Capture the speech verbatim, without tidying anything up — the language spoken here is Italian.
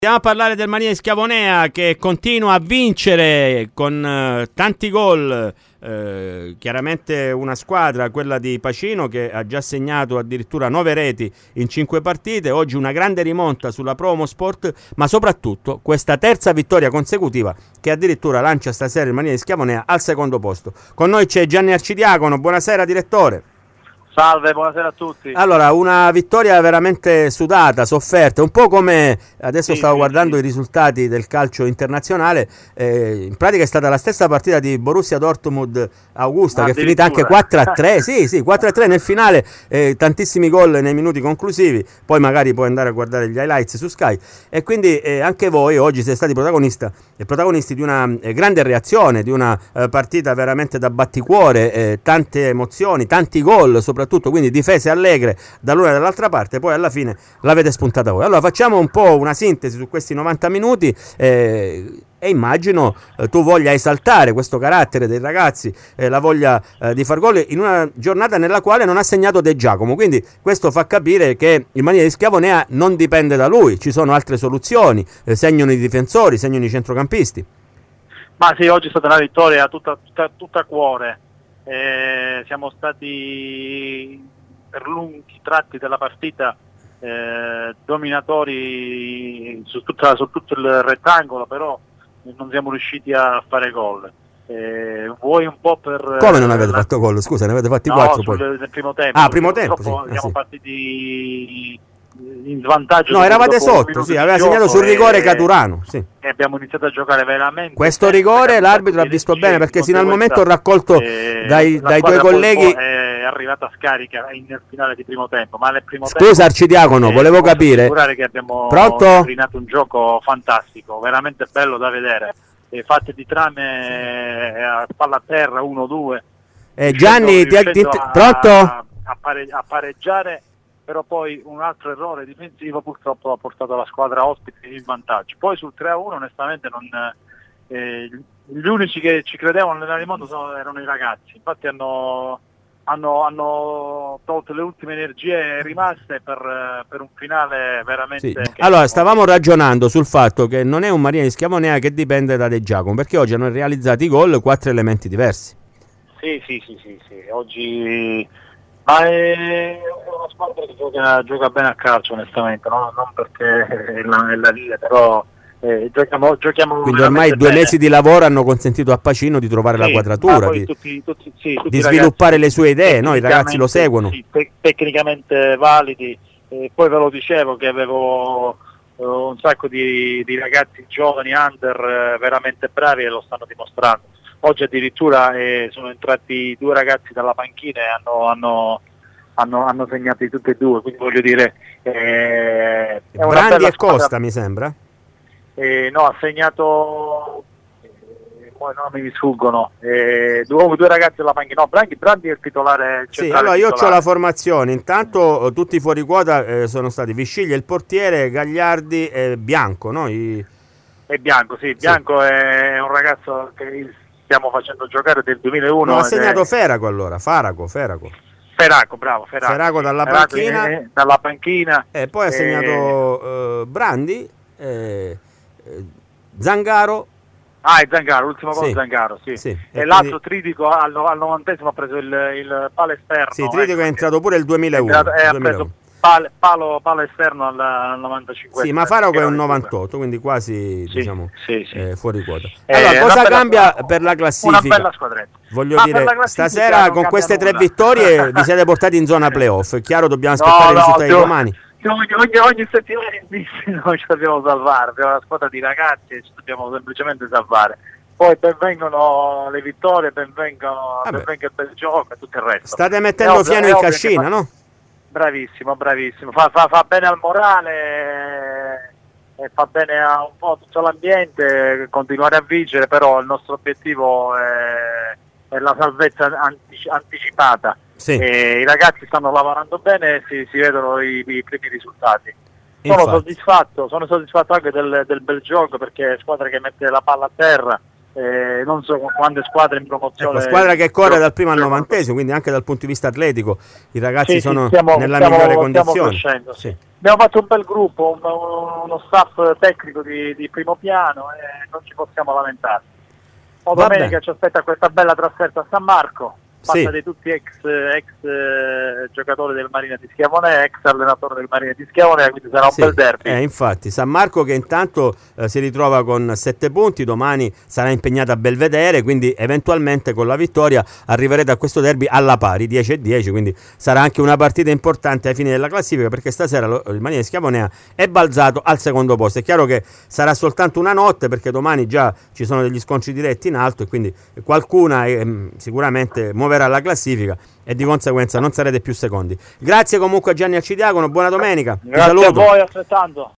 Andiamo a parlare del Maria di Schiavonea che continua a vincere con eh, tanti gol, eh, chiaramente una squadra, quella di Pacino, che ha già segnato addirittura nove reti in cinque partite, oggi una grande rimonta sulla Promo Sport, ma soprattutto questa terza vittoria consecutiva che addirittura lancia stasera il Maria di Schiavonea al secondo posto. Con noi c'è Gianni Arcidiacono, buonasera direttore. Salve, buonasera a tutti. Allora, una vittoria veramente sudata, sofferta, un po' come adesso sì, stavo sì, guardando sì. i risultati del calcio internazionale, eh, in pratica è stata la stessa partita di Borussia Dortmund Augusta, che è finita anche quattro a tre, sì, sì, quattro a tre nel finale, eh, tantissimi gol nei minuti conclusivi, poi magari puoi andare a guardare gli highlights su Sky, e quindi eh, anche voi oggi siete stati protagonista, eh, protagonisti di una eh, grande reazione, di una eh, partita veramente da batticuore, eh, tante emozioni, tanti gol soprattutto. Soprattutto, quindi difese allegre dall'una e dall'altra parte, poi alla fine l'avete spuntata voi. Allora facciamo un po' una sintesi su questi novanta minuti eh, e immagino eh, tu voglia esaltare questo carattere dei ragazzi, eh, la voglia eh, di far gol in una giornata nella quale non ha segnato De Giacomo, quindi questo fa capire che il Maria di Schiavonea non dipende da lui, ci sono altre soluzioni, eh, segnano i difensori, segnano i centrocampisti. Ma sì, oggi è stata una vittoria tutta, tutta, tutta cuore. Eh, siamo stati per lunghi tratti della partita eh, dominatori su, tutta, su tutto il rettangolo, però non siamo riusciti a fare gol. Eh, vuoi un po' per... Come non avete la... fatto gol? Scusa, ne avete fatti no, quattro sul, poi? nel primo tempo. Ah, primo tempo, sì. Siamo ah, sì. partiti in svantaggio. No, eravate sotto, sì, aveva segnato sul rigore e... Caturano, sì. E abbiamo iniziato a giocare veramente. Questo rigore l'arbitro ha visto bene, perché sino al momento ho raccolto eh, dai, dai tuoi colleghi. È arrivata a scarica nel finale di primo tempo, ma nel primo Scusa tempo, Arcidiacono, eh, volevo capire. Assicurare che abbiamo Pronto? rinato un gioco fantastico, veramente bello da vedere. E fatte di trame a palla a terra uno due. Eh, Gianni, ti, ti, ti, pronto? A, a, pare, a pareggiare. Però poi un altro errore difensivo purtroppo ha portato la squadra ospite in vantaggio. Poi sul tre a uno onestamente non, eh, gli unici che ci credevano nella rimonta sono, erano i ragazzi, infatti hanno, hanno, hanno tolto le ultime energie rimaste per, per un finale veramente... Sì. Allora, stavamo ragionando sul fatto che non è un Maria di Schiavonea che dipende da De Giacomo, perché oggi hanno realizzato i gol quattro elementi diversi. Sì, sì, sì, sì, sì. Oggi... Ma è una squadra che gioca, gioca bene a calcio onestamente, no? Non perché è la, è la Liga, però eh, giochiamo, giochiamo quindi ormai due bene. mesi di lavoro hanno consentito a Pacino di trovare sì, la quadratura, di, tutti, tutti, sì, tutti di sviluppare le sue idee, no? I ragazzi lo seguono. Sì, te- tecnicamente validi, eh, poi ve lo dicevo che avevo eh, un sacco di, di ragazzi giovani, under, eh, veramente bravi e lo stanno dimostrando. Oggi addirittura eh, sono entrati due ragazzi dalla panchina e hanno, hanno, hanno, hanno segnato tutti e due, quindi voglio dire... Eh, è una Brandi bella e Costa squadra. mi sembra? Eh, no, ha segnato... Eh, poi no, mi sfuggono. Eh, due, due ragazzi dalla panchina. No, Brandi, Brandi è il titolare. Sì, allora io ho la formazione. Intanto tutti fuori quota eh, sono stati Visciglia il portiere, Gagliardi e Bianco, no? I... È Bianco, sì. Bianco sì. È un ragazzo che... stiamo facendo giocare del duemilauno. No, ha segnato è... Feraco allora, Faraco, Feraco. Feraco, bravo, Feraco. Feraco dalla Feraco panchina. È, dalla panchina. E poi ha e... segnato uh, Brandi, eh, eh, Zangaro. Ah, è Zangaro, l'ultimo gol sì. Zangaro, sì. sì. E, e quindi... l'altro Tridico al, al novantesimo ha preso il, il palo esterno. Sì, Tridico ecco, è entrato pure il duemilauno. È entrato, e duemilauno. Ha preso palo, palo, palo esterno al, al novantacinque. Sì, ma Faraco è un novantotto, quindi quasi sì, diciamo sì, sì. Eh, fuori quota. Eh, allora, cosa bella, cambia per la classifica? Una bella squadretta. Voglio ma dire, stasera con queste nulla. tre vittorie vi siete portati in zona playoff. È chiaro, dobbiamo aspettare no, i risultati no, domani. Ogni, ogni, ogni settimana noi ci dobbiamo salvare, abbiamo una squadra di ragazzi e ci dobbiamo semplicemente salvare. Poi benvengono le vittorie, benvengono, benvenga il bel gioco e tutto il resto. State mettendo ovvio, fieno in cascina, fa... no? Bravissimo, bravissimo. Fa, fa, fa bene al morale e fa bene a un po' tutto l'ambiente, continuare a vincere, però il nostro obiettivo è, è la salvezza antici, anticipata. Sì. E i ragazzi stanno lavorando bene e si, si vedono i, i primi risultati. Sono soddisfatto, sono soddisfatto anche del, del bel gioco, perché è squadra che mette la palla a terra, eh, non so quante squadre in promozione. Ecco, squadra che corre dal primo al novantesimo, quindi anche dal punto di vista atletico i ragazzi sì, sono sì, stiamo, nella stiamo, migliore stiamo condizione. crescendo, Sì. Abbiamo fatto un bel gruppo, un, uno staff tecnico di, di primo piano e non ci possiamo lamentare. O domenica ci aspetta questa bella trasferta a San Marco, fatta sì. di tutti ex, ex eh, giocatori del Marina di Schiavone, ex allenatore del Marina di Schiavone, quindi sarà un sì. bel derby. Eh, infatti San Marco che intanto eh, si ritrova con sette punti, domani sarà impegnata a Belvedere, quindi eventualmente con la vittoria arriverete a questo derby alla pari, dieci e dieci, quindi sarà anche una partita importante ai fini della classifica, perché stasera lo, il Marina di Schiavonea è balzato al secondo posto. È chiaro che sarà soltanto una notte, perché domani già ci sono degli scontri diretti in alto e quindi qualcuna eh, sicuramente muoverà la classifica e di conseguenza non sarete più secondi. Grazie comunque a Gianni Arcidiacono, buona domenica. Grazie a voi, altrettanto.